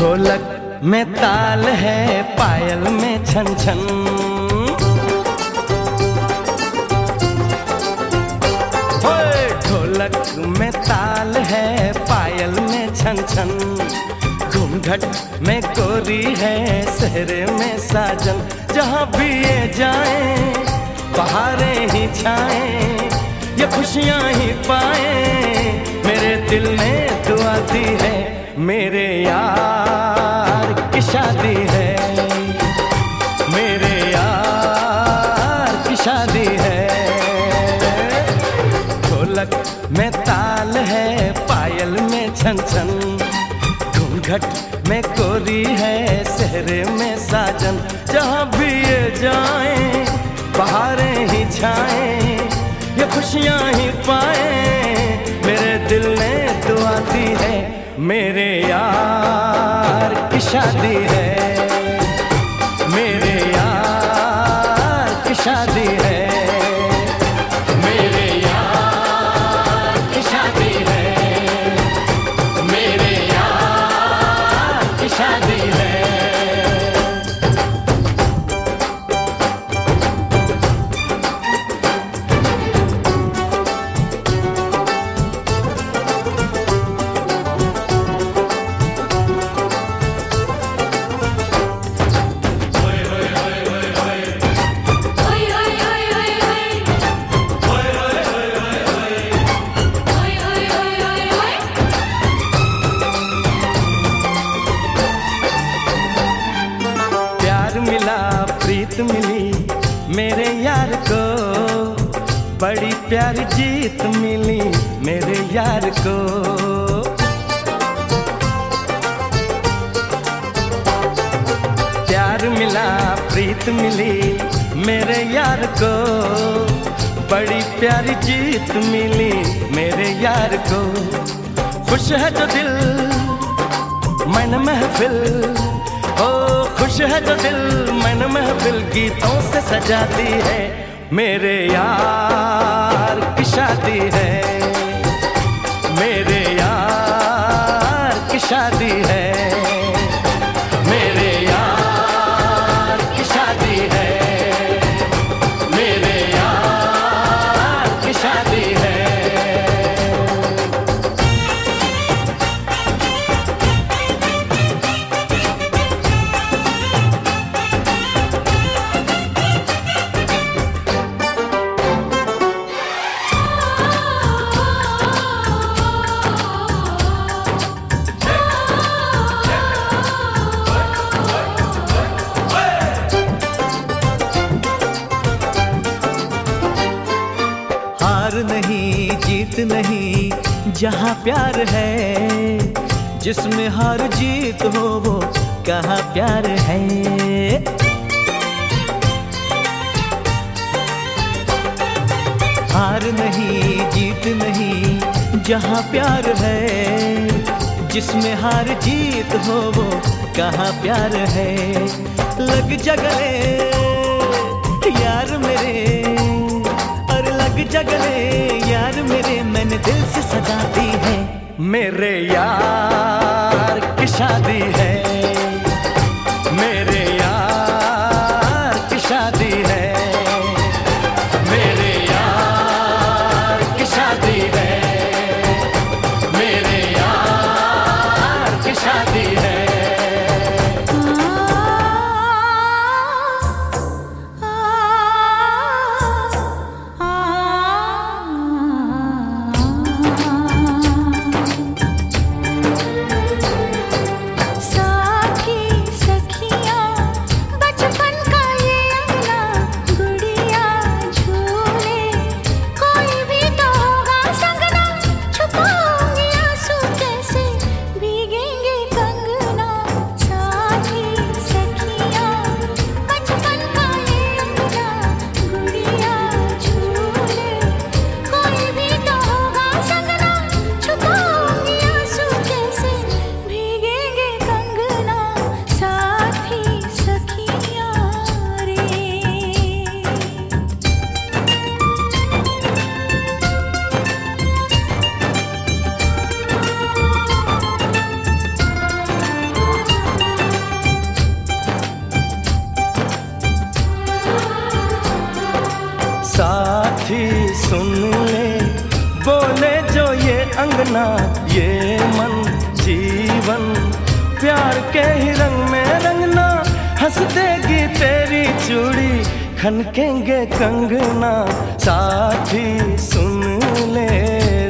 ढोलक में ताल है, पायल में छन छन। होए ढोलक में ताल है, पायल में छन छन। घूंघट में कोरी है, सहरे में साजन। जहाँ भी ये जाए बहारें ही छाएं, ये खुशियाँ ही पाए। मेरे दिल ने दुआ दी है, मेरे यार की शादी है, मेरे यार की शादी है। ढोलक में ताल है, पायल में छन छन। घूंघट में कोरी है, सहरे में साजन। जहाँ भी ये जाएं बहारें ही छाएं, ये खुशियाँ ही पाए। मेरे दिल ने दुआ दी है, मेरे यार की शादी है, मेरे यार की शादी है, मेरे यार की शादी है, मेरे यार की शादी है। प्रीत मिली मेरे यार को, बड़ी प्यारी जीत मिली मेरे यार को। प्यार मिला प्रीत मिली मेरे यार को, बड़ी प्यारी जीत मिली मेरे यार को। खुश है जो दिल मन महफिल, ओ खुश है जो दिल मन महफिल गीतों से सजाती है। मेरे यार की शादी है, मेरे यार की शादी है, मेरे यार की शादी है, मेरे यार की शादी है। नहीं जीत नहीं जहाँ प्यार है, जिसमें हार जीत हो वो कहाँ प्यार है। हार नहीं जीत नहीं जहाँ प्यार है, जिसमें हार जीत हो वो कहाँ प्यार है। लग जा गले यार मेरे, लग जा गले यार मेरे, मैंने दिल से सजा दी है। मेरे यार की शादी है, मेरे यार की शादी है, मेरे यार की शादी है, मेरे यार की शादी है। सा अपना ये मन जीवन प्यार के ही रंग में रंगना, हंस देगी तेरी चूड़ी, खनकेंगे कंगना, साथी सुन ले